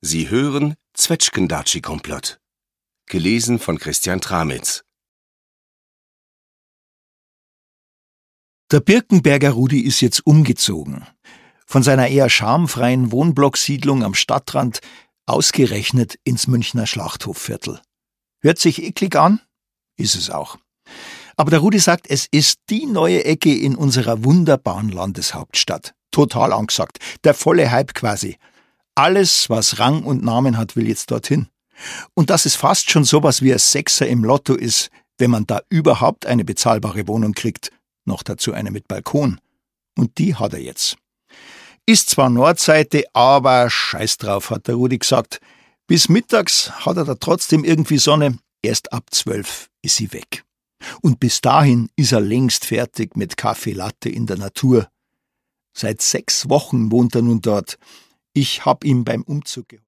Sie hören Zwetschgendatschi-Komplott. Gelesen von Christian Tramitz. Der Birkenberger Rudi ist jetzt umgezogen. Von seiner eher schamfreien Wohnblocksiedlung am Stadtrand ausgerechnet ins Münchner Schlachthofviertel. Hört sich eklig an? Ist es auch. Aber der Rudi sagt, es ist die neue Ecke in unserer wunderbaren Landeshauptstadt. Total angesagt. Der volle Hype quasi. Alles, was Rang und Namen hat, will jetzt dorthin. Und dass es fast schon sowas wie ein Sechser im Lotto ist, wenn man da überhaupt eine bezahlbare Wohnung kriegt. Noch dazu eine mit Balkon. Und die hat er jetzt. Ist zwar Nordseite, aber scheiß drauf, hat der Rudi gesagt. Bis mittags hat er da trotzdem irgendwie Sonne. Erst ab 12 ist sie weg. Und bis dahin ist er längst fertig mit Kaffee Latte in der Natur. Seit 6 Wochen wohnt er nun dort. Ich hab ihm beim Umzug geholfen.